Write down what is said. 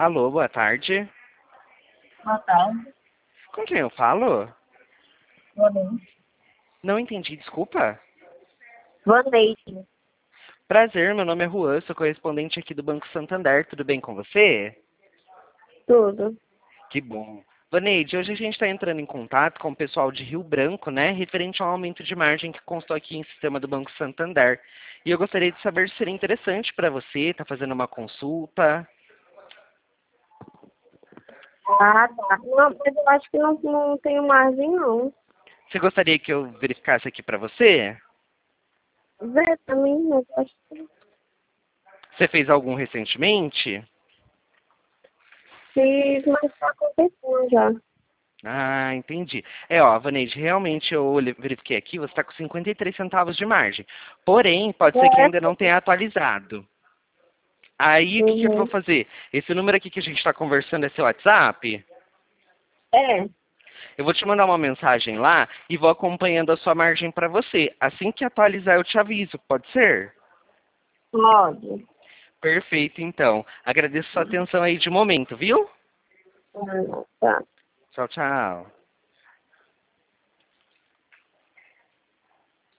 Alô, boa tarde. Boa tarde. Com quem eu falo? Boa noite. Não entendi, desculpa. Boa noite. Prazer, meu nome é Juan, sou correspondente aqui do Banco Santander. Tudo bem com você? Tudo. Que bom. Vaneide, hoje a gente está entrando em contato com o pessoal de Rio Branco, né, referente ao aumento de margem que constou aqui em sistema do Banco Santander. E eu gostaria de saber se seria interessante para você, estar fazendo uma consulta. Ah, tá. Não, mas eu acho que não tenho margem, não. Você gostaria que eu verificasse aqui para você? Vê também, não. Acho que Você fez algum recentemente? fiz, mas está acontecendo já. Ah, entendi. Ó, Vaneide, realmente eu verifiquei aqui, você está com 53 centavos de margem. Porém, pode ser que É, ainda não tenha atualizado. Aí, o que que eu vou uhum. fazer? Esse número aqui que a gente está conversando é seu WhatsApp? É, Eu vou te mandar uma mensagem lá e vou acompanhando a sua margem para você. Assim que atualizar, eu te aviso, pode ser? pode. Perfeito, então. Agradeço sua atenção aí de momento, viu? Ah, tá. Tchau, tchau.